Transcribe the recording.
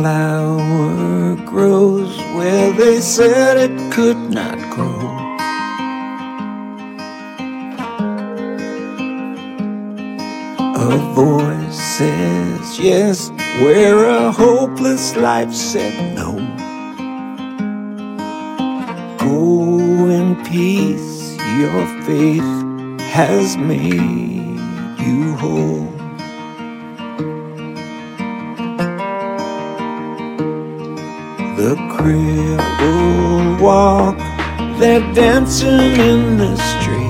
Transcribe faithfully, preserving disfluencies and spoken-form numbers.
flower grows where they said it could not grow. A voice says yes where a hopeless life said no. Go in peace, your faith has made you whole. The crippled walk, they're dancing in the street.